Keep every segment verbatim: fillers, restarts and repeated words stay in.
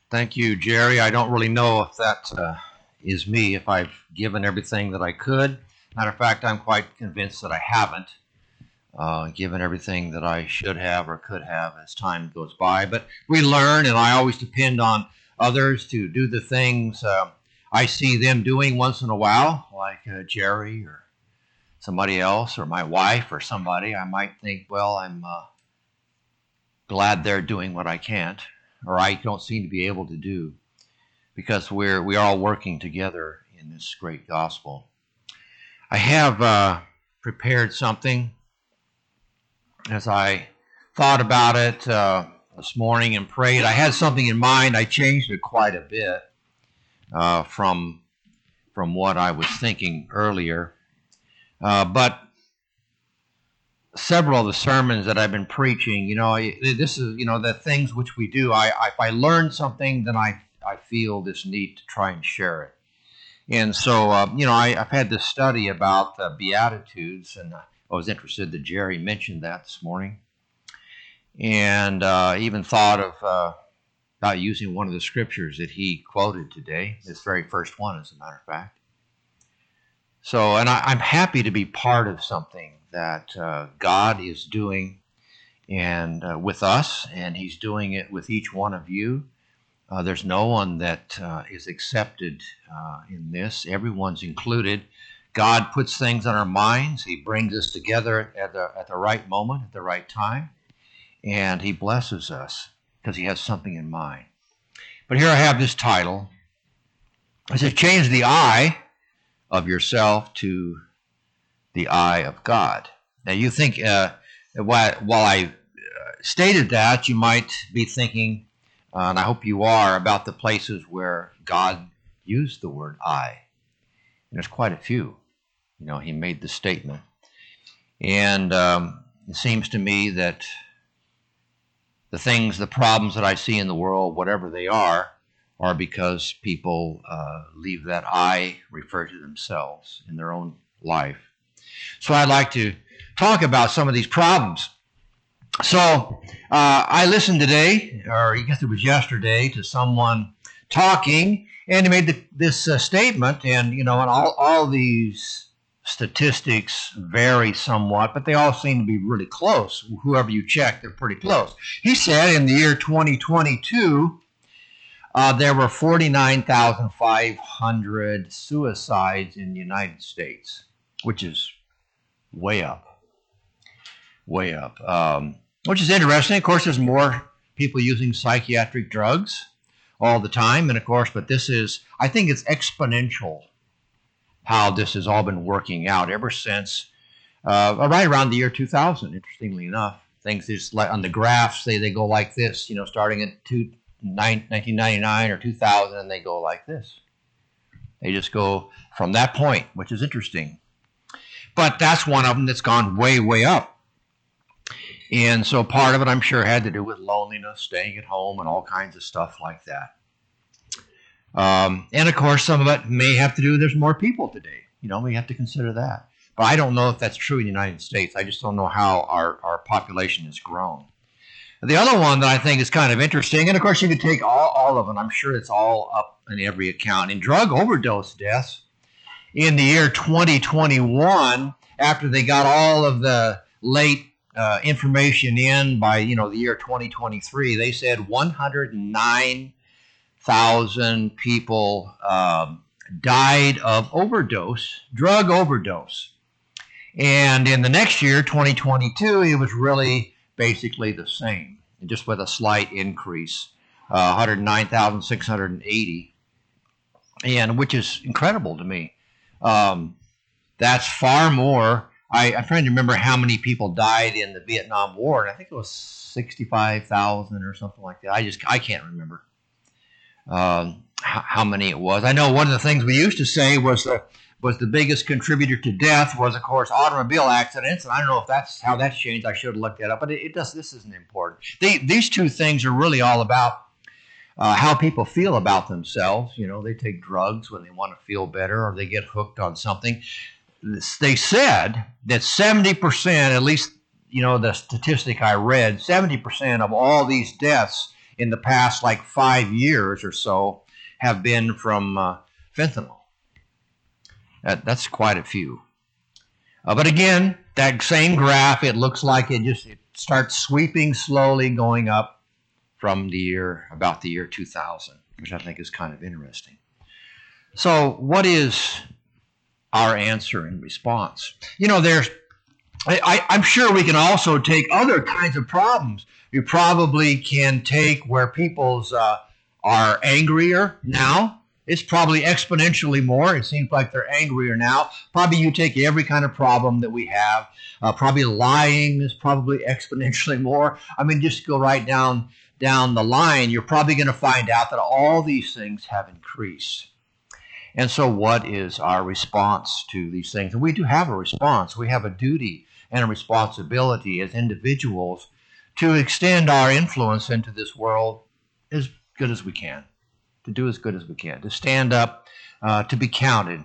Thank you, Jerry. I don't really know if that uh, is me, if I've given everything that I could. Matter of fact, I'm quite convinced that I haven't uh, given everything that I should have or could have as time goes by. But we learn, and I always depend on others to do the things uh, I see them doing once in a while, like uh, Jerry or somebody else or my wife or somebody. I might think, well, I'm uh, glad they're doing what I can't or I don't seem to be able to do because we're we are all working together in this great gospel. I have uh, prepared something as I thought about it uh, this morning and prayed. I had something in mind. I changed it quite a bit uh, from from what I was thinking earlier, uh, but several of the sermons that I've been preaching, you know, this is, you know, the things which we do. I, I if I learn something, then I I feel this need to try and share it. And so, uh, you know, I, I've had this study about the Beatitudes, and I was interested that Jerry mentioned that this morning, and uh, even thought of uh, about using one of the scriptures that he quoted today, this very first one, as a matter of fact. So, and I, I'm happy to be part of something that uh, God is doing and uh, with us, and he's doing it with each one of you. Uh, there's no one that uh, is accepted uh, in this. Everyone's included. God puts things on our minds. He brings us together at the, at the right moment, at the right time, and he blesses us because he has something in mind. But here I have this title. It says, change the eye of yourself to the eye of God. Now you think, uh, while, while I uh, stated that, you might be thinking, uh, and I hope you are, about the places where God used the word I. And there's quite a few. You know, he made the statement. And um, it seems to me that the things, the problems that I see in the world, whatever they are, are because people uh, leave that I refer to themselves in their own life. So I'd like to talk about some of these problems. So uh, I listened today, or I guess it was yesterday, to someone talking, and he made the, this uh, statement, and you know, and all, all these statistics vary somewhat, but they all seem to be really close. Whoever you check, they're pretty close. He said in the year twenty twenty-two, uh, there were forty-nine thousand five hundred suicides in the United States, which is way up, way up, um, which is interesting. Of course, there's more people using psychiatric drugs all the time, and of course, but this is, I think it's exponential how this has all been working out ever since uh, right around the year two thousand, interestingly enough. Things just like on the graphs, they, they go like this, you know, starting at two, nine, nineteen ninety-nine or two thousand, and they go like this. They just go from that point, which is interesting. But that's one of them that's gone way, way up. And so part of it, I'm sure, had to do with loneliness, staying at home, and all kinds of stuff like that. Um, and, of course, some of it may have to do with there's more people today. You know, we have to consider that. But I don't know if that's true in the United States. I just don't know how our, our population has grown. The other one that I think is kind of interesting, and, of course, you could take all, all of them. I'm sure it's all up in every account. In drug overdose deaths, in the year twenty twenty-one, after they got all of the late uh, information in by, you know, the year twenty twenty-three, they said one hundred nine thousand people um, died of overdose, drug overdose. And in the next year, twenty twenty-two, it was really basically the same, just with a slight increase, uh, one hundred nine thousand six hundred eighty, and which is incredible to me. Um, that's far more. I, I'm trying to remember how many people died in the Vietnam War, and I think it was sixty-five thousand or something like that. I just I can't remember um, how, how many it was. I know one of the things we used to say was the was the biggest contributor to death was, of course, automobile accidents, and I don't know if that's how that's changed. I should have looked that up, but it, it does. This isn't important. They, these two things are really all about Uh, how people feel about themselves. You know, they take drugs when they want to feel better, or they get hooked on something. They said that seventy percent, at least, you know, the statistic I read, seventy percent of all these deaths in the past like five years or so have been from uh, fentanyl. That, that's quite a few. Uh, but again, that same graph, it looks like it just it starts sweeping slowly going up from the year, about the year two thousand, which I think is kind of interesting. So what is our answer and response? You know, there's, I, I, I'm sure we can also take other kinds of problems. You probably can take where people's uh, are angrier now. It's probably exponentially more. It seems like they're angrier now. Probably you take every kind of problem that we have. Uh, probably lying is probably exponentially more. I mean, just go right down down the line. You're probably going to find out that all these things have increased. And so what is our response to these things? And we do have a response. We have a duty and a responsibility as individuals to extend our influence into this world as good as we can. To do as good as we can, to stand up, uh, to be counted.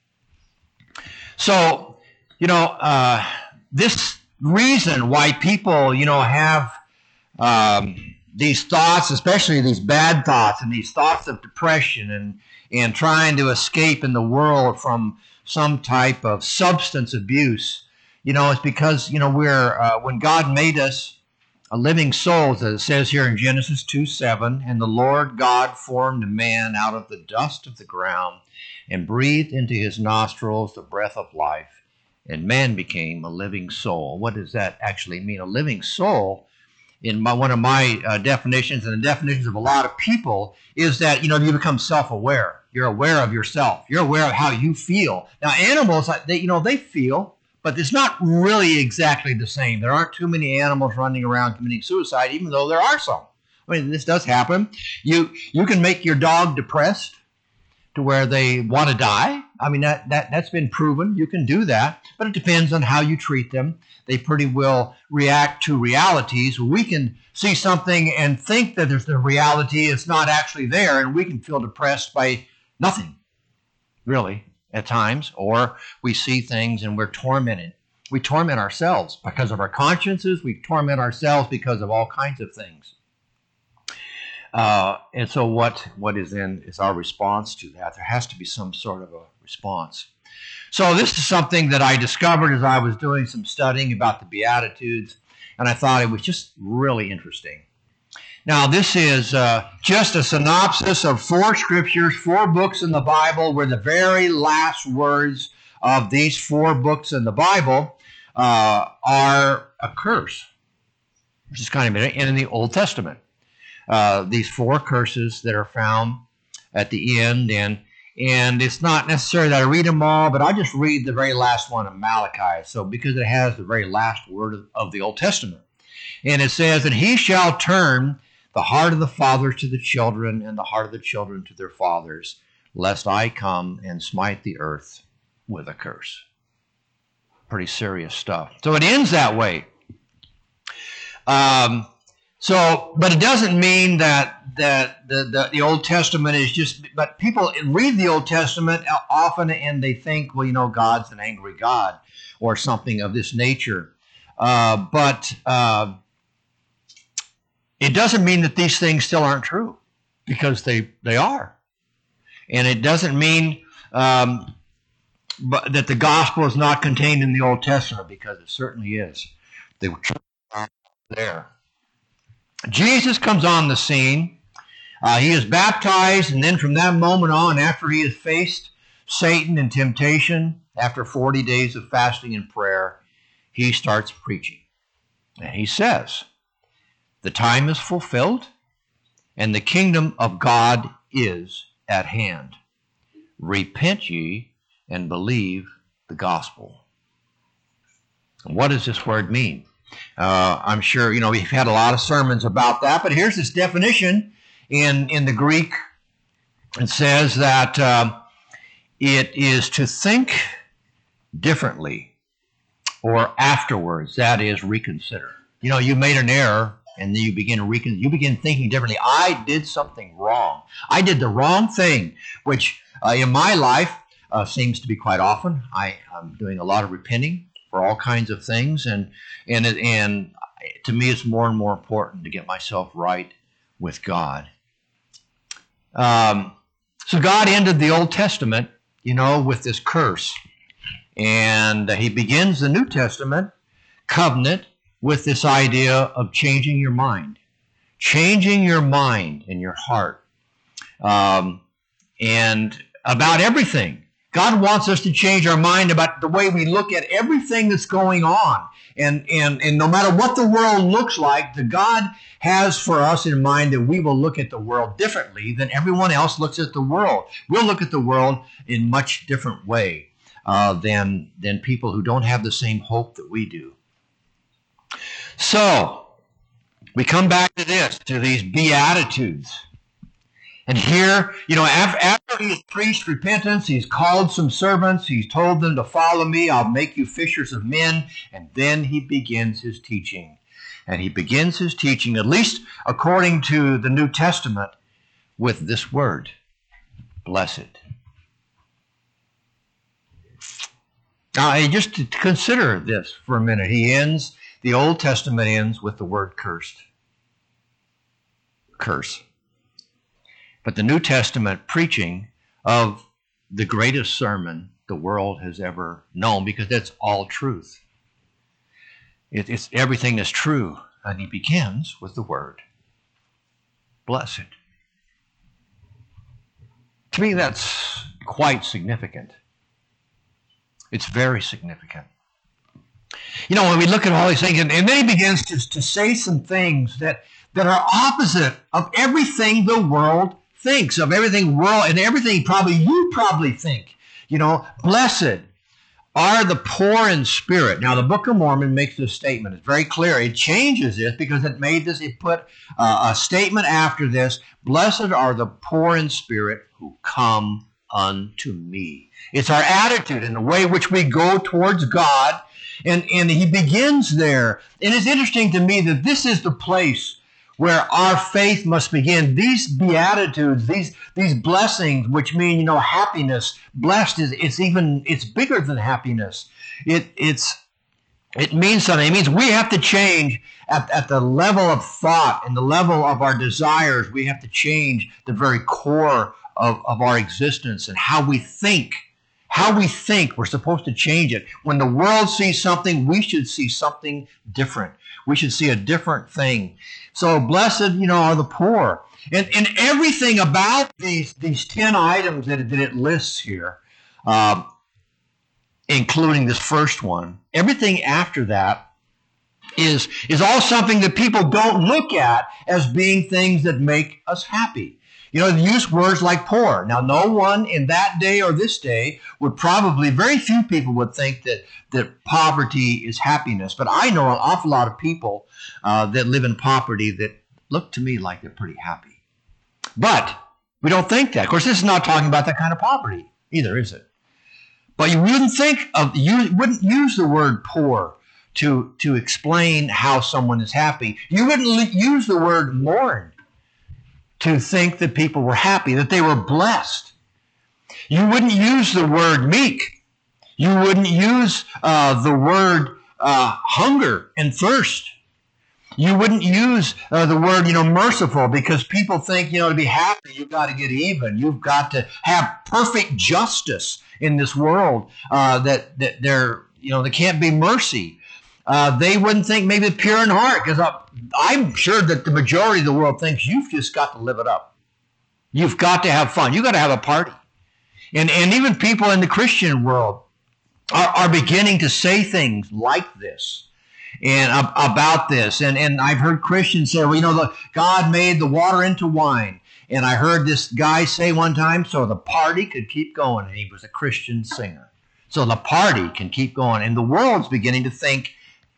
So, you know, uh, this reason why people, you know, have um, these thoughts, especially these bad thoughts and these thoughts of depression and, and trying to escape in the world from some type of substance abuse, you know, it's because, you know, we're, uh, when God made us, a living soul, as it says here in Genesis two seven, and the Lord God formed man out of the dust of the ground and breathed into his nostrils the breath of life, and man became a living soul. What does that actually mean? A living soul, in my, one of my uh, definitions and the definitions of a lot of people, is that, you know, you become self-aware. You're aware of yourself. You're aware of how you feel. Now, animals, they, you know, they feel, but it's not really exactly the same. There aren't too many animals running around committing suicide, even though there are some. I mean, this does happen. You you can make your dog depressed to where they want to die. I mean, that, that, that's been proven. You can do that, but it depends on how you treat them. They pretty well react to realities. We can see something and think that there's the reality. It's not actually there, and we can feel depressed by nothing, really. At times, or we see things and we're tormented. We torment ourselves because of our consciences. We torment ourselves because of all kinds of things. Uh, and so what, what is then is our response to that? There has to be some sort of a response. So this is something that I discovered as I was doing some studying about the Beatitudes, and I thought it was just really interesting. Now, this is uh, just a synopsis of four scriptures, four books in the Bible, where the very last words of these four books in the Bible uh, are a curse, which is kind of in the Old Testament. Uh, these four curses that are found at the end, and and it's not necessary that I read them all, but I just read the very last one of Malachi, so because it has the very last word of, of the Old Testament. And it says, "And he shall turn the heart of the fathers to the children, and the heart of the children to their fathers, lest I come and smite the earth with a curse." Pretty serious stuff. So it ends that way. Um, so, but it doesn't mean that that the, the the Old Testament is just. But people read the Old Testament often, and they think, well, you know, God's an angry God or something of this nature. Uh, but uh, it doesn't mean that these things still aren't true, because they, they are. And it doesn't mean um, but that the gospel is not contained in the Old Testament, because it certainly is. The truth is there. Jesus comes on the scene. Uh, he is baptized, and then from that moment on, after he has faced Satan and temptation, after forty days of fasting and prayer, he starts preaching. And he says, "The time is fulfilled, and the kingdom of God is at hand. Repent ye and believe the gospel." And what does this word mean? Uh, I'm sure, you know, we've had a lot of sermons about that, but here's this definition in, in the Greek. It says that uh, it is to think differently or afterwards, that is, reconsider. You know, you made an error, and then you begin to recon- you begin thinking differently. I did something wrong. I did the wrong thing, which uh, in my life uh, seems to be quite often. I, I'm doing a lot of repenting for all kinds of things, and and and to me, it's more and more important to get myself right with God. Um, so God ended the Old Testament, you know, with this curse. And he begins the New Testament covenant with this idea of changing your mind. Changing your mind and your heart. Um, and about everything. God wants us to change our mind about the way we look at everything that's going on. And, and, and no matter what the world looks like, the God has for us in mind that we will look at the world differently than everyone else looks at the world. We'll look at the world in a much different way uh, than, than people who don't have the same hope that we do. So, we come back to this, to these Beatitudes. And here, you know, after, after he's preached repentance, he's called some servants, he's told them to follow me, I'll make you fishers of men, and then he begins his teaching. And he begins his teaching, at least according to the New Testament, with this word, blessed. Now, just to consider this for a minute. He ends, the Old Testament ends with the word cursed. Curse. But the New Testament preaching of the greatest sermon the world has ever known, because that's all truth. It, it's everything that's true. And he begins with the word, blessed. To me, that's quite significant. It's very significant. You know, when we look at all these things, and, and then he begins to, to say some things that, that are opposite of everything the world thinks, of everything world, and everything probably you probably think. You know, blessed are the poor in spirit. Now, the Book of Mormon makes this statement. It's very clear. It changes this because it made this, it put uh, a statement after this. Blessed are the poor in spirit who come unto me. It's our attitude and the way in which we go towards God. And, and he begins there. And it's interesting to me that this is the place where our faith must begin. These beatitudes, these these blessings, which mean, you know, happiness. Blessed is it's even it's bigger than happiness. It it's it means something. It means we have to change at, at the level of thought and the level of our desires. We have to change the very core of, of our existence and how we think. How we think, we're supposed to change it. When the world sees something, we should see something different. We should see a different thing. So blessed, you know, are the poor. And, and everything about these, these ten items that, that it lists here, uh, including this first one, everything after that is, is all something that people don't look at as being things that make us happy. You know, they use words like poor. Now, no one in that day or this day would probably, very few people would think that, that poverty is happiness. But I know an awful lot of people uh, that live in poverty that look to me like they're pretty happy. But we don't think that. Of course, this is not talking about that kind of poverty either, is it? But you wouldn't think of, you wouldn't use the word poor to, to explain how someone is happy. You wouldn't use the word mourn to think that people were happy, that they were blessed. You wouldn't use the word meek. You wouldn't use uh, the word uh, hunger and thirst. You wouldn't use uh, the word, you know, merciful, because people think, you know, to be happy, you've got to get even. You've got to have perfect justice in this world, uh, that, that there, you know, there can't be mercy. Uh, they wouldn't think maybe pure in heart, because I'm sure that the majority of the world thinks you've just got to live it up. You've got to have fun. You've got to have a party. And, and even people in the Christian world are, are beginning to say things like this and uh, about this. And, and I've heard Christians say, well, you know, the, God made the water into wine. And I heard this guy say one time, so the party could keep going. And he was a Christian singer. So the party can keep going. And the world's beginning to think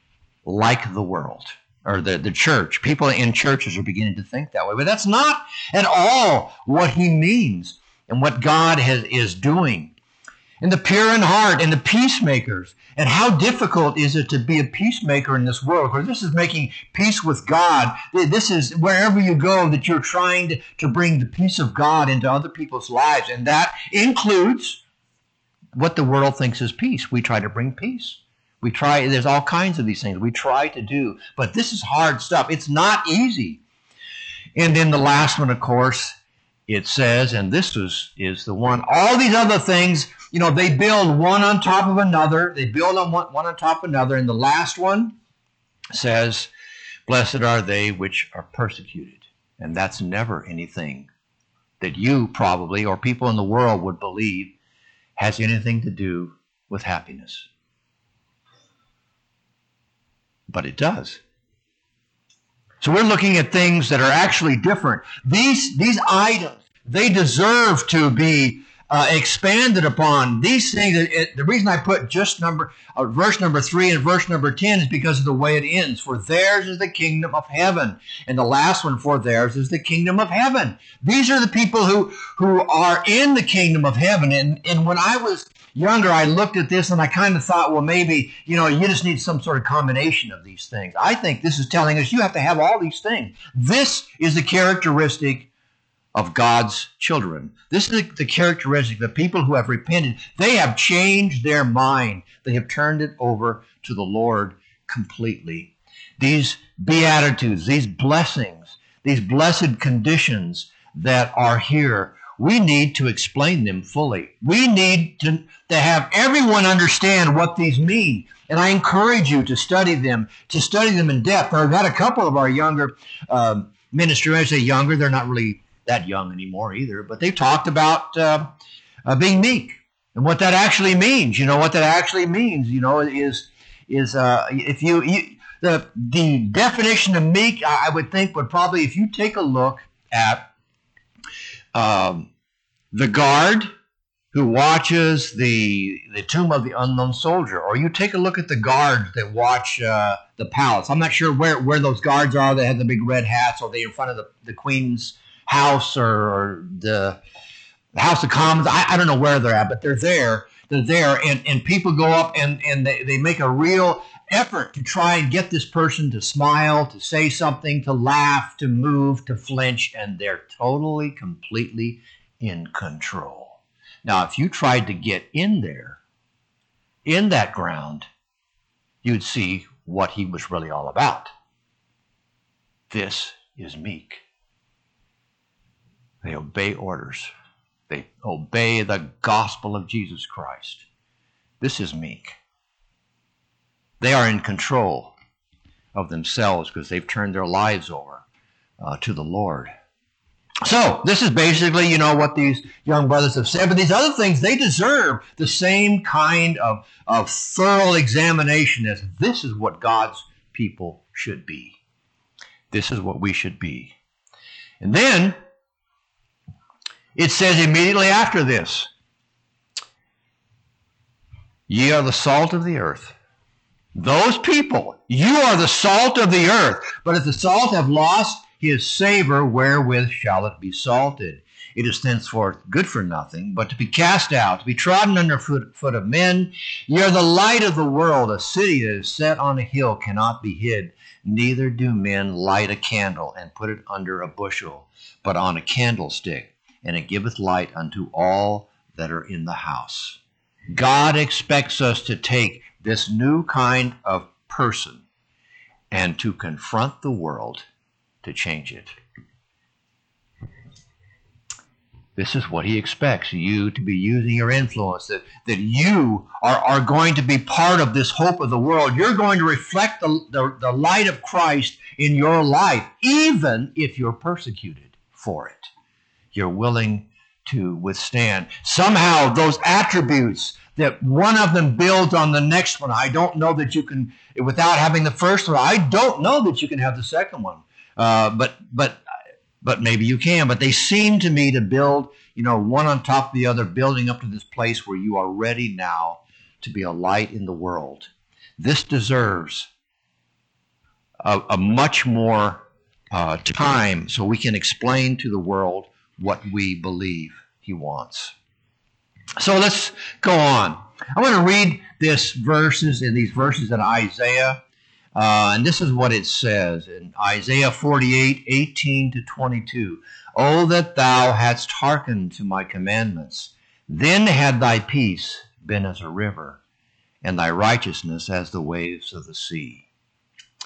like the world, or the, the church. People in churches are beginning to think that way. But that's not at all what he means and what God has, is doing. And the pure in heart and the peacemakers. And how difficult is it to be a peacemaker in this world? Because this is making peace with God. This is wherever you go that you're trying to, to bring the peace of God into other people's lives. And that includes what the world thinks is peace. We try to bring peace. We try, there's all kinds of these things we try to do, but this is hard stuff. It's not easy. And then the last one, of course, it says, and this is, is the one, all these other things, you know, they build one on top of another. They build on one, one on top of another. And the last one says, blessed are they which are persecuted. And that's never anything that you probably or people in the world would believe has anything to do with happiness. But it does. So we're looking at things that are actually different. These, these items, they deserve to be uh, expanded upon. These things, it, the reason I put just number, uh, verse number three and verse number ten is because of the way it ends. For theirs is the kingdom of heaven. And the last one, for theirs is the kingdom of heaven. These are the people who, who are in the kingdom of heaven. And, and when I was younger, I looked at this and I kind of thought, well, maybe, you know, you just need some sort of combination of these things. I think this is telling us you have to have all these things. This is the characteristic of God's children. This is the characteristic of the people who have repented. They have changed their mind. They have turned it over to the Lord completely. These beatitudes, these blessings, these blessed conditions that are here, we need to explain them fully. We need to, to have everyone understand what these mean. And I encourage you to study them, to study them in depth. I've had a couple of our younger um, ministers, I say younger, they're not really that young anymore either, but they've talked about uh, uh, being meek and what that actually means. You know, what that actually means, you know, is, is uh, if you, you the, the definition of meek, I would think would probably, if you take a look at Um, the guard who watches the the tomb of the unknown soldier, or you take a look at the guards that watch uh, the palace. I'm not sure where, where those guards are that have the big red hats. Are they in front of the, the Queen's house or, or the, the House of Commons? I, I don't know where they're at, but they're there. They're there, and, and people go up and, and they, they make a real effort to try and get this person to smile, to say something, to laugh, to move, to flinch, and they're totally, completely in control. Now, if you tried to get in there, in that ground, you'd see what he was really all about. This is meek. They obey orders. They obey the gospel of Jesus Christ. This is meek. They are in control of themselves because they've turned their lives over uh, to the Lord. So this is basically, you know, what these young brothers have said. But these other things, they deserve the same kind of, of thorough examination as this is what God's people should be. This is what we should be. And then it says immediately after this, ye are the salt of the earth. Those people, you are the salt of the earth. But if the salt have lost his savor, wherewith shall it be salted? It is thenceforth good for nothing, but to be cast out, to be trodden under foot, foot of men. Ye are the light of the world. A city that is set on a hill cannot be hid. Neither do men light a candle and put it under a bushel, but on a candlestick, and it giveth light unto all that are in the house. God expects us to take this new kind of person and to confront the world to change it. This is what he expects you to be using your influence, that, that you are, are going to be part of this hope of the world. You're going to reflect the, the, the light of Christ in your life, even if you're persecuted for it. You're willing to withstand. Somehow those attributes that one of them builds on the next one. I don't know that you can, without having the first one, I don't know that you can have the second one. Uh, but but but maybe you can. But they seem to me to build, you know, one on top of the other, building up to this place where you are ready now to be a light in the world. This deserves a, a much more uh, time so we can explain to the world what we believe he wants. So let's go on. I want to read this verses in these verses in Isaiah, uh, and this is what it says in Isaiah forty-eight, eighteen to twenty-two. Oh, that thou hadst hearkened to my commandments, then had thy peace been as a river, and thy righteousness as the waves of the sea.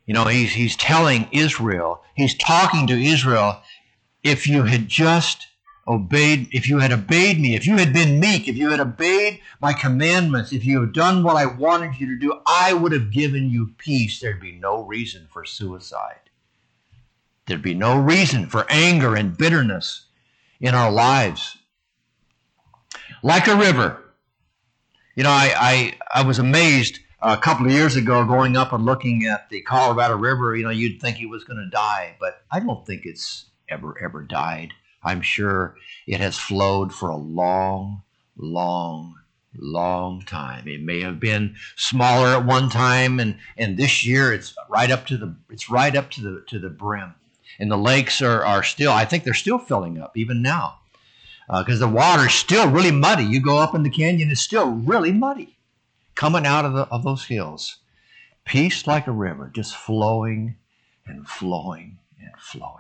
You know, he's, he's telling Israel, he's talking to Israel, if you had just obeyed, if you had obeyed me, if you had been meek, if you had obeyed my commandments, if you had done what I wanted you to do, I would have given you peace. There'd be no reason for suicide. There'd be no reason for anger and bitterness in our lives. Like a river. You know, I, I, I was amazed a couple of years ago going up and looking at the Colorado River. You know, you'd think it was going to die, but I don't think it's ever, ever died. I'm sure it has flowed for a long, long, long time. It may have been smaller at one time, and, and this year it's right up to the it's right up to the to the brim. And the lakes are, are still, I think they're still filling up even now, because uh, the water's still really muddy. You go up in the canyon, it's still really muddy coming out of the of those hills. Peace like a river, just flowing and flowing and flowing.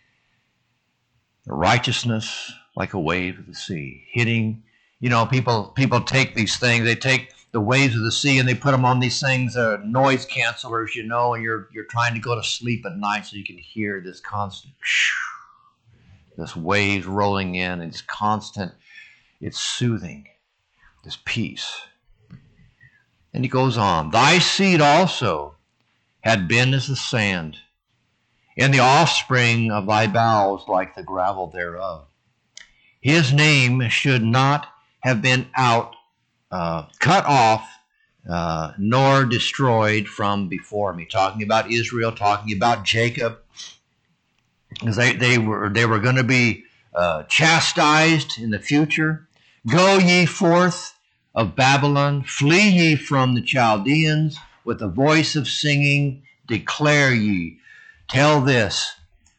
Righteousness like a wave of the sea, hitting, you know, people people take these things, they take the waves of the sea and they put them on these things, uh, noise cancelers, you know, and you're you're trying to go to sleep at night so you can hear this constant, this waves rolling in, and it's constant, it's soothing, this peace. And he goes on, thy seed also had been as the sand, and the offspring of thy bowels like the gravel thereof. His name should not have been out, uh, cut off, uh, nor destroyed from before me. Talking about Israel, talking about Jacob, because they, they were they were going to be uh, chastised in the future. Go ye forth of Babylon, flee ye from the Chaldeans, with a voice of singing, declare ye. Tell this,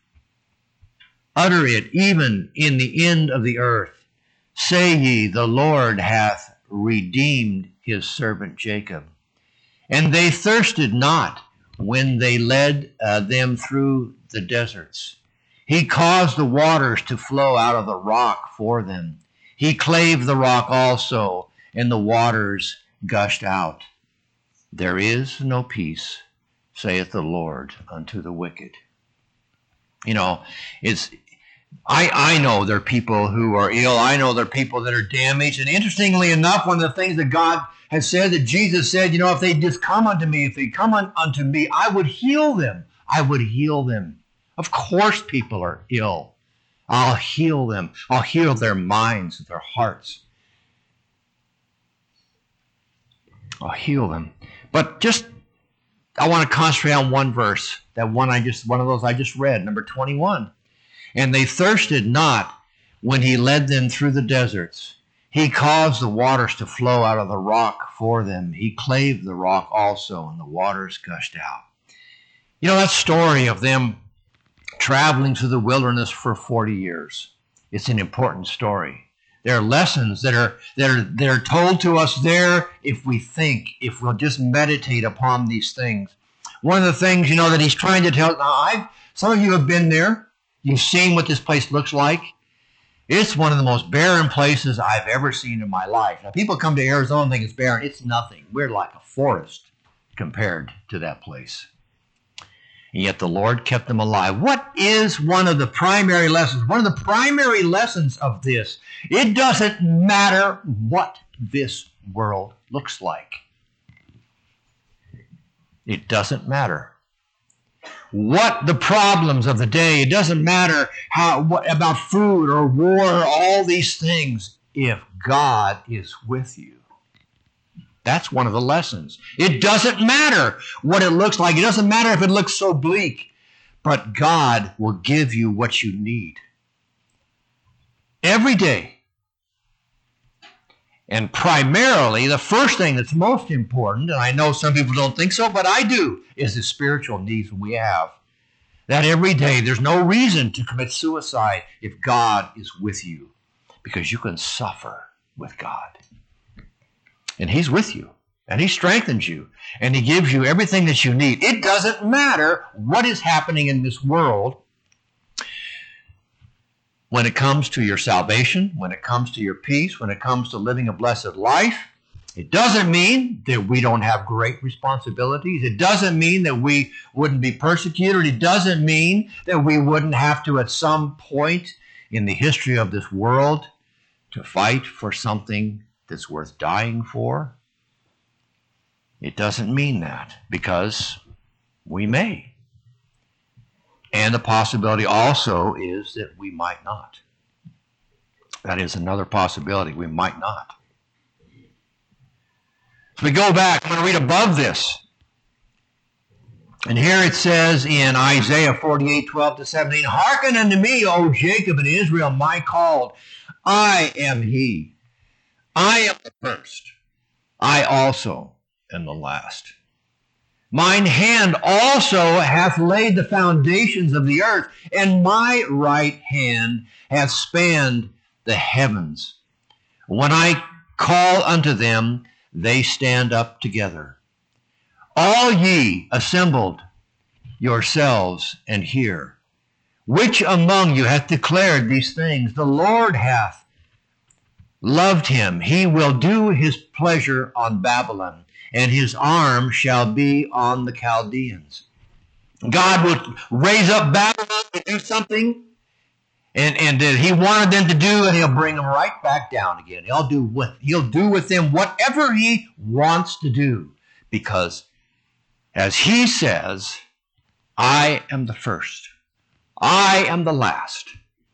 utter it even in the end of the earth. Say ye, the Lord hath redeemed his servant Jacob. And they thirsted not when they led uh, them through the deserts. He caused the waters to flow out of the rock for them. He clave the rock also, and the waters gushed out. There is no peace, saith the Lord, unto the wicked. You know, it's I, I know there are people who are ill. I know there are people that are damaged. And interestingly enough, one of the things that God has said, that Jesus said, you know, if they just come unto me, if they come un, unto me, I would heal them. I would heal them. Of course people are ill. I'll heal them. I'll heal their minds, their hearts. I'll heal them. But just I want to concentrate on one verse, that one I just, one of those I just read, number twenty-one. And they thirsted not when he led them through the deserts. He caused the waters to flow out of the rock for them. He clave the rock also, and the waters gushed out. You know, that story of them traveling through the wilderness for forty years. It's an important story. There are lessons that are that are that are told to us there if we think, if we'll just meditate upon these things. One of the things, you know, that he's trying to tell, now I've, some of you have been there. You've seen what this place looks like. It's one of the most barren places I've ever seen in my life. Now, people come to Arizona and think it's barren. It's nothing. We're like a forest compared to that place. And yet the Lord kept them alive. What is one of the primary lessons? One of the primary lessons of this, it doesn't matter what this world looks like. It doesn't matter what the problems of the day. It doesn't matter how what, about food or war or all these things. If God is with you, that's one of the lessons. It doesn't matter what it looks like. It doesn't matter if it looks so bleak, but God will give you what you need every day. And primarily, the first thing that's most important, and I know some people don't think so, but I do, is the spiritual needs we have. That every day, there's no reason to commit suicide if God is with you, because you can suffer with God. And he's with you, and he strengthens you, and he gives you everything that you need. It doesn't matter what is happening in this world when it comes to your salvation, when it comes to your peace, when it comes to living a blessed life. It doesn't mean that we don't have great responsibilities. It doesn't mean that we wouldn't be persecuted. It doesn't mean that we wouldn't have to, at some point in the history of this world, to fight for something that's worth dying for. It doesn't mean that, because we may. And the possibility also is that we might not. That is another possibility. We might not. So we go back. I'm going to read above this. And here it says in Isaiah forty-eight, twelve to seventeen, "Hearken unto me, O Jacob and Israel, my called. I am he. I am the first. I also am the last. Mine hand also hath laid the foundations of the earth, and my right hand hath spanned the heavens. When I call unto them, they stand up together. All ye assembled yourselves and hear. Which among you hath declared these things? The Lord hath loved him. He will do his pleasure on Babylon, and his arm shall be on the Chaldeans." God will raise up Babylon to do something, and, and that he wanted them to do, and he'll bring them right back down again. He'll do with, he'll do with them whatever he wants to do, because as he says, I am the first. I am the last.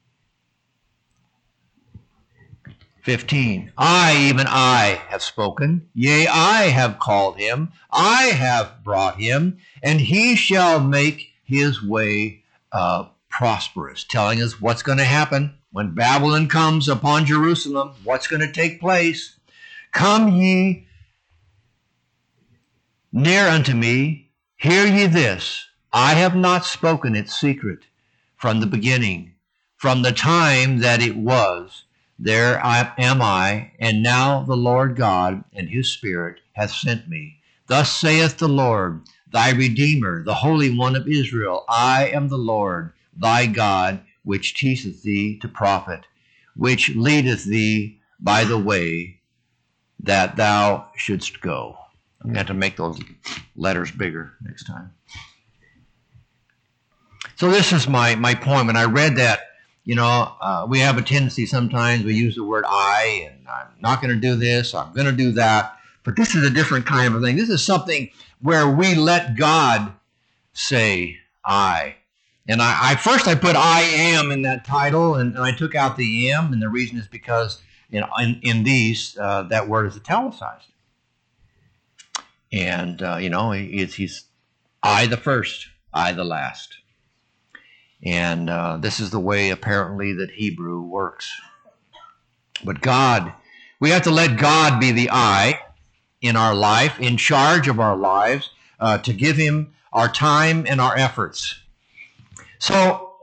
fifteen, "I, even I, have spoken. Yea, I have called him. I have brought him, and he shall make his way uh, prosperous." Telling us what's going to happen when Babylon comes upon Jerusalem, what's going to take place. "Come ye near unto me, hear ye this. I have not spoken it secret from the beginning, from the time that it was. There am I, and now the Lord God and his Spirit hath sent me. Thus saith the Lord, thy Redeemer, the Holy One of Israel. I am the Lord, thy God, which teacheth thee to profit, which leadeth thee by the way that thou shouldst go." I'm going to have to make those letters bigger next time. So this is my, my point. When I read that, you know, uh, we have a tendency sometimes, we use the word I, and I'm not going to do this, I'm going to do that. But this is a different kind of thing. This is something where we let God say I. And I, I first I put I am in that title, and, and I took out the am, and the reason is because you know, in, in these, uh, that word is italicized. And, uh, you know, it's, he's I the first, I the last. And uh, this is the way, apparently, that Hebrew works. But God, we have to let God be the I in our life, in charge of our lives, uh, to give him our time and our efforts. So,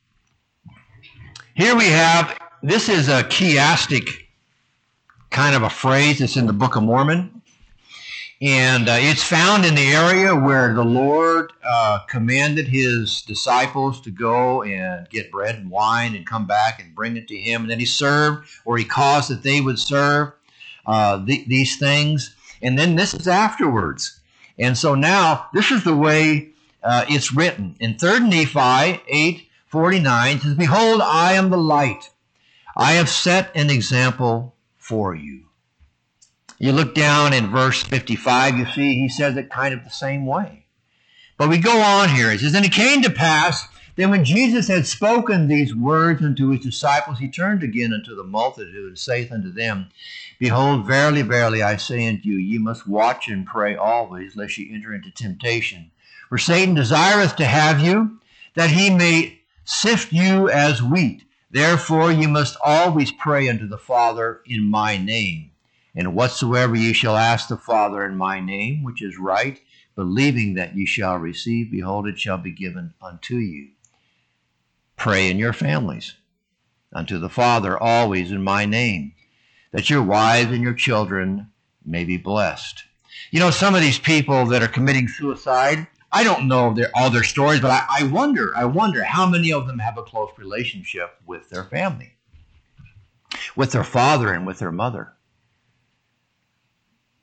here we have, this is a chiastic kind of a phrase that's in the Book of Mormon. And uh, it's found in the area where the Lord uh, commanded his disciples to go and get bread and wine and come back and bring it to him. And then he served, or he caused that they would serve uh, th- these things. And then this is afterwards. And so now, this is the way uh, it's written. In Third Nephi eight forty-nine, it says, "Behold, I am the light. I have set an example for you." You look down in verse fifty-five, you see he says it kind of the same way. But we go on here. It says, "And it came to pass, that when Jesus had spoken these words unto his disciples, he turned again unto the multitude, and saith unto them, Behold, verily, verily, I say unto you, ye must watch and pray always, lest ye enter into temptation. For Satan desireth to have you, that he may sift you as wheat. Therefore ye must always pray unto the Father in my name. And whatsoever ye shall ask the Father in my name, which is right, believing that ye shall receive, behold, it shall be given unto you. Pray in your families unto the Father always in my name, that your wives and your children may be blessed." You know, some of these people that are committing suicide, I don't know their, all their stories, but I, I wonder, I wonder how many of them have a close relationship with their family, with their father and with their mother.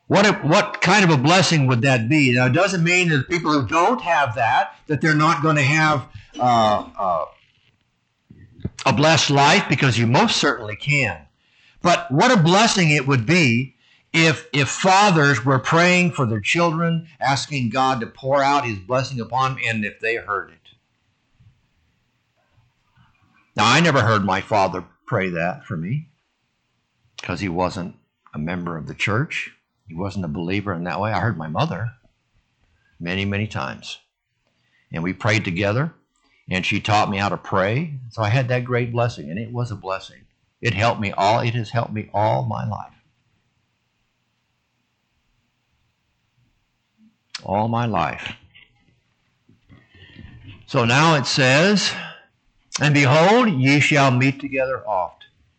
What a, what kind of a blessing would that be? Now, it doesn't mean that people who don't have that, that they're not going to have uh, uh, a blessed life, because you most certainly can. But what a blessing it would be if if fathers were praying for their children, asking God to pour out his blessing upon them, and if they heard it. Now, I never heard my father pray that for me, because he wasn't a member of the church. He wasn't a believer in that way. I heard my mother many, many times. And we prayed together, and she taught me how to pray. So I had that great blessing, and it was a blessing. It helped me all. It has helped me all my life. All my life. So now it says, and behold, ye shall meet together oft.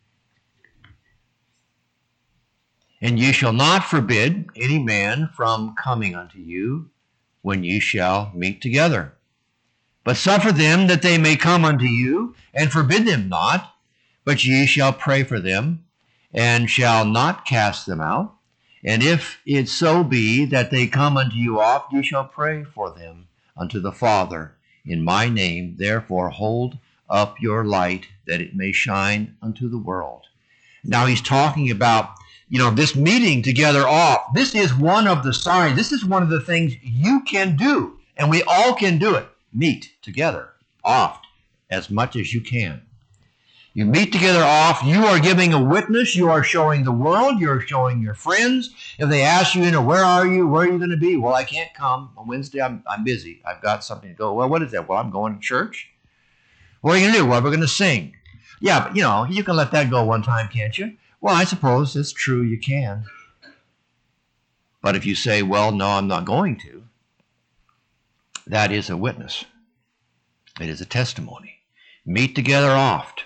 And ye shall not forbid any man from coming unto you when ye shall meet together. But suffer them that they may come unto you, and forbid them not, but ye shall pray for them, and shall not cast them out. And if it so be that they come unto you oft, ye shall pray for them unto the Father in my name. Therefore hold up your light, that it may shine unto the world. Now he's talking about, you know, this meeting together oft. This is one of the signs. This is one of the things you can do, and we all can do it. Meet together oft, as much as you can. You meet together oft. You are giving a witness. You are showing the world. You're showing your friends. If they ask you, you know, where are you? Where are you going to be? Well, I can't come. On Wednesday, I'm, I'm busy. I've got something to go. Well, what is that? Well, I'm going to church. What are you going to do? Well, we're going to sing. Yeah, but, you know, you can let that go one time, can't you? Well, I suppose it's true, you can. But if you say, well, no, I'm not going to, that is a witness. It is a testimony. Meet together oft.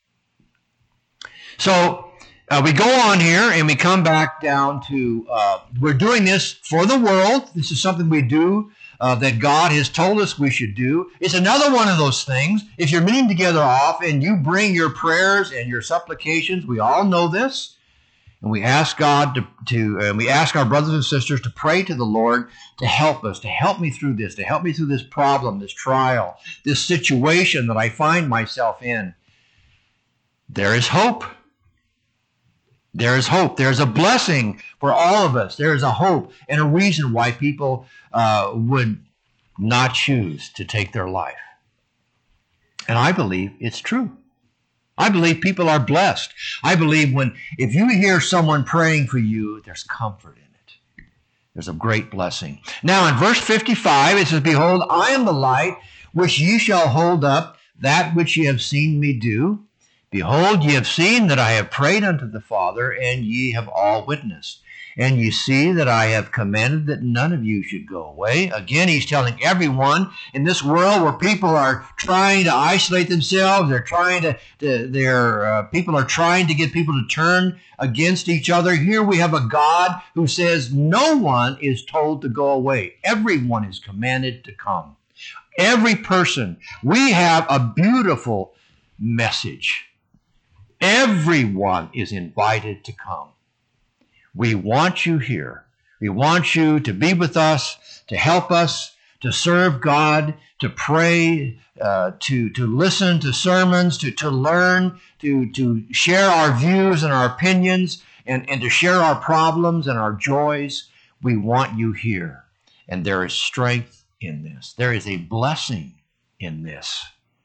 So uh, we go on here and we come back down to, uh, we're doing this for the world. This is something we do uh, that God has told us we should do. It's another one of those things. If you're meeting together oft and you bring your prayers and your supplications, we all know this. And we ask God to, to and we ask our brothers and sisters to pray to the Lord to help us, to help me through this, to help me through this problem, this trial, this situation that I find myself in. There is hope. There is hope. There's a blessing for all of us. There is a hope and a reason why people uh, would not choose to take their life. And I believe it's true. I believe people are blessed. I believe when, if you hear someone praying for you, there's comfort in it. There's a great blessing. Now in verse fifty-five, it says, behold, I am the light which ye shall hold up, that which ye have seen me do. Behold, ye have seen that I have prayed unto the Father, and ye have all witnessed. And ye see that I have commanded that none of you should go away. Again, he's telling everyone in this world where people are trying to isolate themselves, they're trying to, to they're, uh, people are trying to get people to turn against each other. Here we have a God who says no one is told to go away. Everyone is commanded to come. Every person. We have a beautiful message. Everyone is invited to come. We want you here. We want you to be with us, to help us, to serve God, to pray, uh, to, to listen to sermons, to, to learn, to, to share our views and our opinions, and, and to share our problems and our joys. We want you here. And there is strength in this. There is a blessing in this.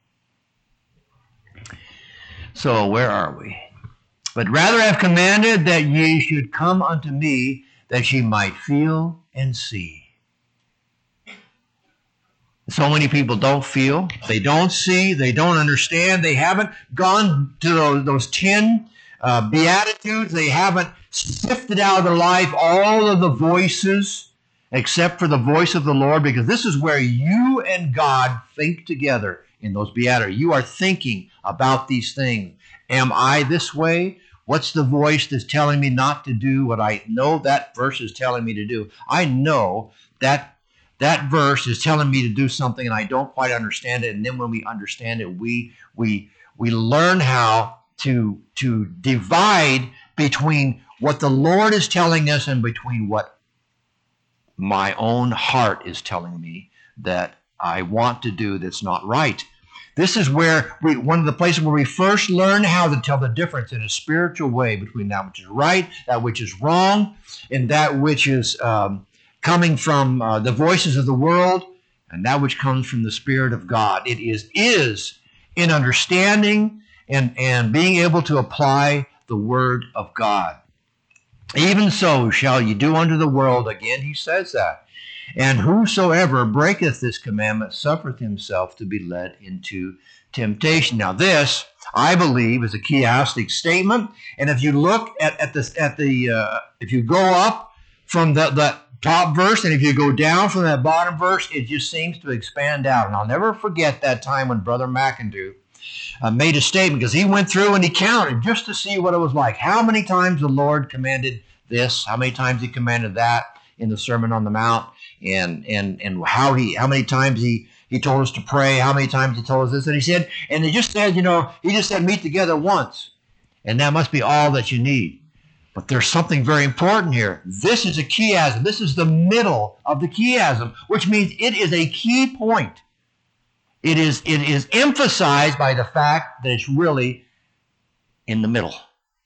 So where are we? But rather have commanded that ye should come unto me, that ye might feel and see. So many people don't feel, they don't see, they don't understand, they haven't gone to those, those ten uh, Beatitudes, they haven't sifted out of their life all of the voices except for the voice of the Lord, because this is where you and God think together in those Beatitudes. You are thinking about these things. Am I this way? What's the voice that's telling me not to do what I know that verse is telling me to do? I know that that verse is telling me to do something and I don't quite understand it. And then when we understand it, we we we learn how to to divide between what the Lord is telling us and between what my own heart is telling me that I want to do that's not right. This is where we, one of the places where we first learn how to tell the difference in a spiritual way between that which is right, that which is wrong, and that which is um, coming from uh, the voices of the world, and that which comes from the Spirit of God. It is, is in understanding and, and being able to apply the Word of God. Even so shall ye do unto the world. Again, he says that. And whosoever breaketh this commandment suffereth himself to be led into temptation. Now this, I believe, is a chiastic statement. And if you look at, at the, at the uh, if you go up from the, the top verse and if you go down from that bottom verse, it just seems to expand out. And I'll never forget that time when Brother McIndoe Uh, made a statement, because he went through and he counted just to see what it was like. How many times the Lord commanded this, how many times he commanded that in the Sermon on the Mount, and and and how he how many times he he told us to pray, how many times he told us this. And he said, and he just said, you know, he just said meet together once, and that must be all that you need. But there's something very important here. This is a chiasm. This is the middle of the chiasm, which means it is a key point. It is, it is emphasized by the fact that it's really in the middle.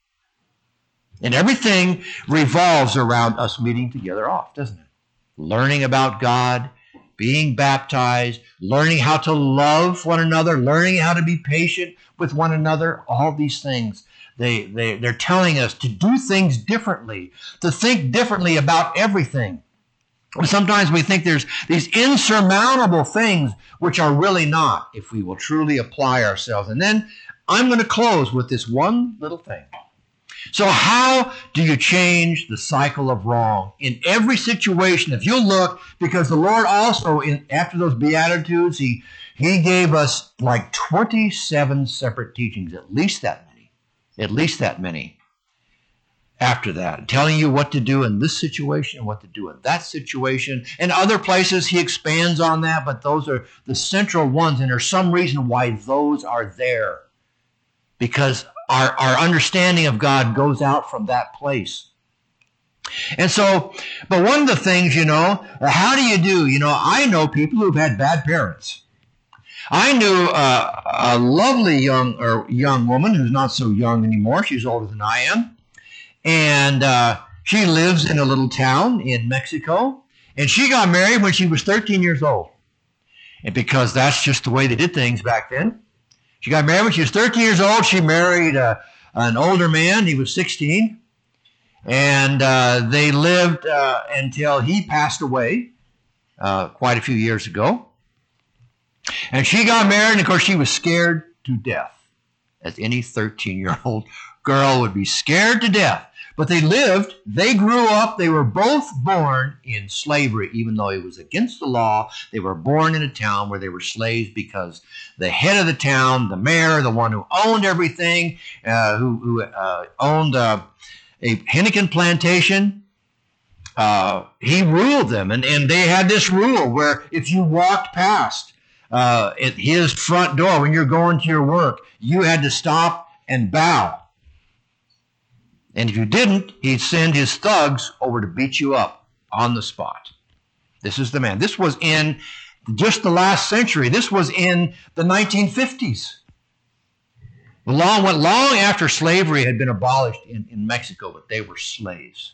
And everything revolves around us meeting together off, doesn't it? Learning about God, being baptized, learning how to love one another, learning how to be patient with one another, all these things. They, they, they're telling us to do things differently, to think differently about everything. Sometimes we think there's these insurmountable things which are really not, if we will truly apply ourselves. And then I'm going to close with this one little thing. So how do you change the cycle of wrong in every situation? If you look, because the Lord also, in, after those Beatitudes, he, he gave us like twenty-seven separate teachings, at least that many, at least that many. After that, telling you what to do in this situation, what to do in that situation. And other places he expands on that, but those are the central ones, and there's some reason why those are there. Because our, our understanding of God goes out from that place. And so, but one of the things, you know, how do you do? You know, I know people who've had bad parents. I knew uh, a lovely young, or young woman who's not so young anymore. She's older than I am. And uh, she lives in a little town in Mexico. And she got married when she was thirteen years old. And because that's just the way they did things back then. She got married when she was thirteen years old. She married uh, an older man. He was sixteen. And uh, they lived uh, until he passed away uh, quite a few years ago. And she got married, and of course she was scared to death. As any thirteen-year-old girl would be scared to death. But they lived, they grew up, they were both born in slavery, even though it was against the law. They were born in a town where they were slaves because the head of the town, the mayor, the one who owned everything, uh, who, who uh, owned uh, a Henneken plantation, uh, he ruled them. And, and they had this rule where if you walked past uh, at his front door when you're going to your work, you had to stop and bow. And if you didn't, he'd send his thugs over to beat you up on the spot. This is the man. This was in just the last century. This was in the nineteen fifties. Long, long after slavery had been abolished in, in Mexico, but they were slaves.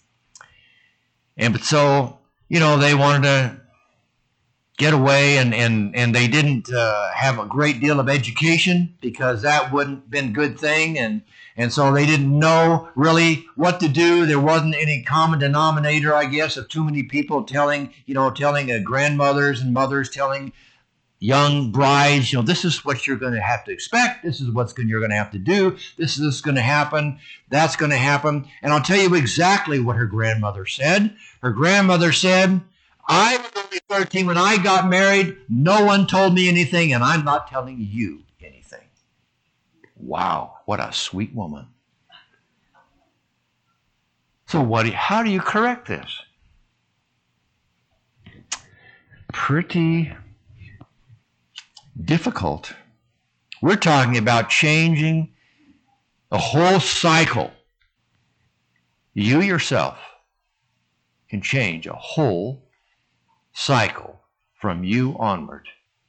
And but so, you know, they wanted to get away, and, and, and they didn't uh, have a great deal of education because that wouldn't have been a good thing. And And so they didn't know really what to do. There wasn't any common denominator, I guess, of too many people telling, you know, telling uh, grandmothers and mothers, telling young brides, you know, this is what you're going to have to expect. This is what you're going to have to do. This is going to happen. That's going to happen. And I'll tell you exactly what her grandmother said. Her grandmother said, I was only thirteen when I got married. No one told me anything, and I'm not telling you anything. Wow, what a sweet woman. So what? Do you, how do you correct this? Pretty difficult. We're talking about changing the whole cycle You yourself can change a whole cycle from you onward.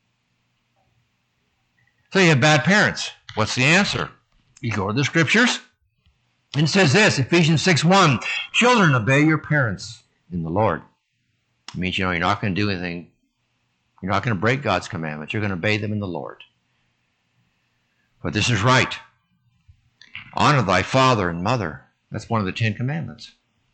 So you have bad parents. What's the answer? You go to the scriptures, and it says this, Ephesians six one, children, obey your parents in the Lord. It means, you know, you're not going to do anything. You're not going to break God's commandments. You're going to obey them in the Lord. But this is right. Honor thy father and mother. That's one of the Ten Commandments.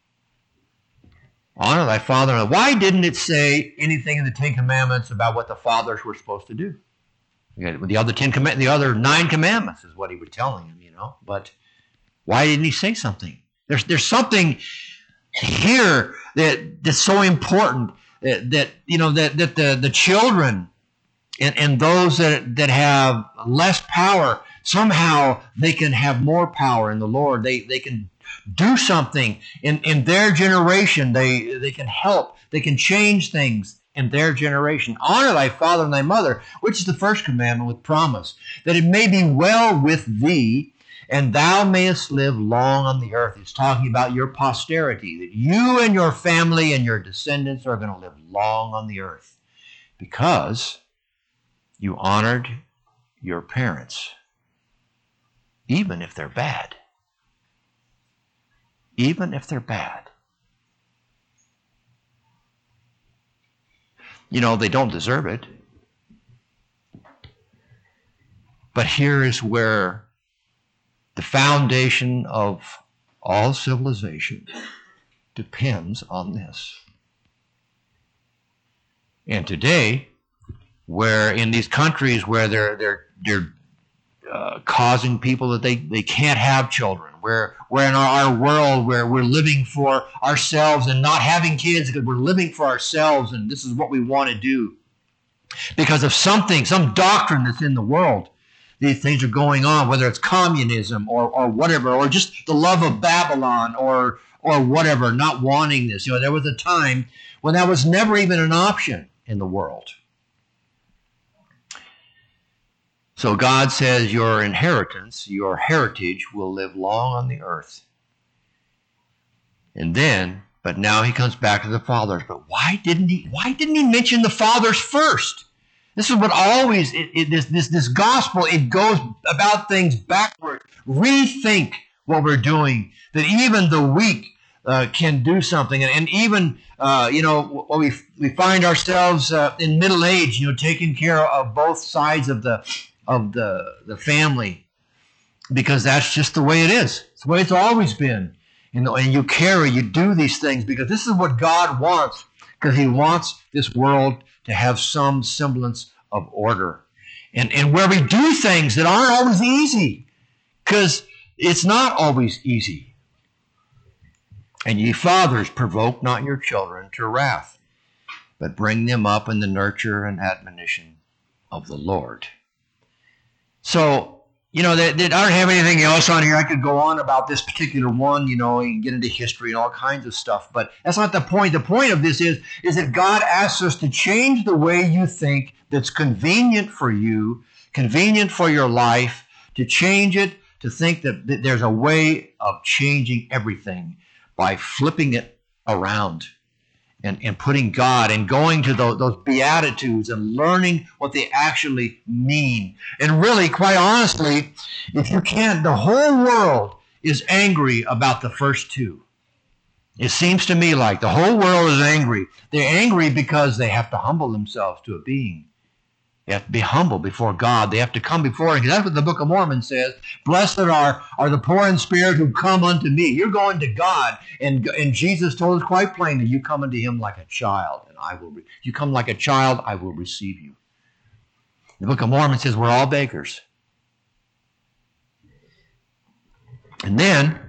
Honor thy father and mother. Why didn't it say anything in the Ten Commandments about what the fathers were supposed to do? The other Ten Command, the other nine commandments is what he was telling him, you know. But why didn't he say something? There's there's something here that that's so important that, that you know that that the the children and, and those that that have less power, somehow they can have more power in the Lord. They they can do something in, in their generation. They they can help. They can change things in their generation. Honor thy father and thy mother, which is the first commandment with promise, that it may be well with thee, and thou mayest live long on the earth. It's talking about your posterity, that you and your family and your descendants are going to live long on the earth because you honored your parents, even if they're bad. Even if they're bad. You know, they don't deserve it. But here is where the foundation of all civilization depends on this. And today, where in these countries where they're they're they're uh, causing people that they, they can't have children, where where in our, our world where we're living for ourselves and not having kids because we're living for ourselves and this is what we want to do because of something, some doctrine that's in the world. These things are going on, whether it's communism or, or whatever, or just the love of Babylon or or whatever, not wanting this. You know, there was a time when that was never even an option in the world. So God says your inheritance, your heritage will live long on the earth. And then, but now he comes back to the fathers. But why didn't he, why didn't he mention the fathers first? This is what always, it, it, this, this, this gospel, it goes about things backward. Rethink what we're doing, that even the weak uh, can do something. And, and even, uh, you know, when we, we find ourselves uh, in middle age, you know, taking care of both sides of the of the, the family, because that's just the way it is. It's the way it's always been. You know, and you carry, you do these things because this is what God wants, because he wants this world to have some semblance of order. And, and where we do things that aren't always easy, because it's not always easy. And ye fathers, provoke not your children to wrath, but bring them up in the nurture and admonition of the Lord. So, you know, that, that I don't have anything else on here. I could go on about this particular one, you know, and get into history and all kinds of stuff. But that's not the point. The point of this is, is that God asks us to change the way you think that's convenient for you, convenient for your life, to change it, to think that, that there's a way of changing everything by flipping it around. And, and putting God and going to those, those Beatitudes and learning what they actually mean. And really, quite honestly, if you can't, the whole world is angry about the first two. It seems to me like the whole world is angry. They're angry because they have to humble themselves to a being. They have to be humble before God. They have to come before him. That's what the Book of Mormon says. Blessed are, are the poor in spirit who come unto me. You're going to God. And, and Jesus told us quite plainly, you come unto him like a child, and I will. Re- you come like a child, I will receive you. The Book of Mormon says we're all beggars. And then,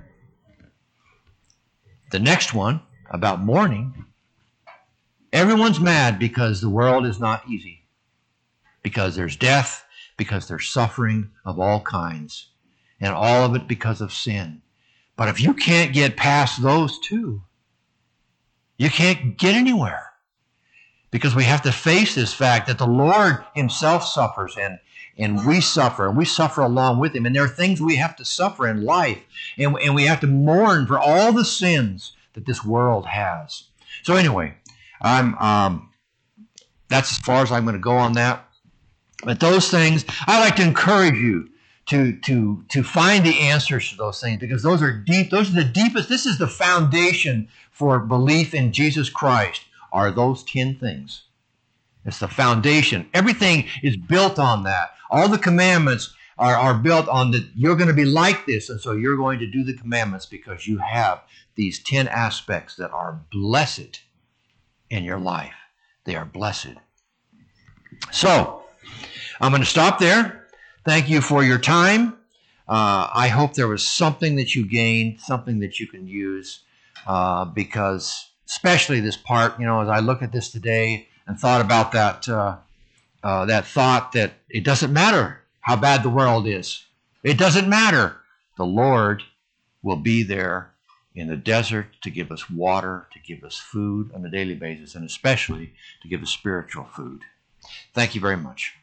the next one about mourning, everyone's mad because the world is not easy. Because there's death, because there's suffering of all kinds, and all of it because of sin. But if you can't get past those two, you can't get anywhere. because we have to face this fact that the Lord himself suffers, and, and we suffer, and we suffer along with him. And there are things we have to suffer in life, and, and we have to mourn for all the sins that this world has. So anyway, I'm um, that's as far as I'm going to go on that. But those things, I like to encourage you to to to find the answers to those things, because those are deep. Those are the deepest. This is the foundation for belief in Jesus Christ. Are those ten things? It's the foundation. Everything is built on that. All the commandments are, are built on that. You're going to be like this, and so you're going to do the commandments because you have these ten aspects that are blessed in your life. They are blessed. So, I'm going to stop there. Thank you for your time. Uh, I hope there was something that you gained, something that you can use, uh, because especially this part, you know, as I look at this today and thought about that, uh, uh, that thought that it doesn't matter how bad the world is. It doesn't matter. The Lord will be there in the desert to give us water, to give us food on a daily basis, and especially to give us spiritual food. Thank you very much.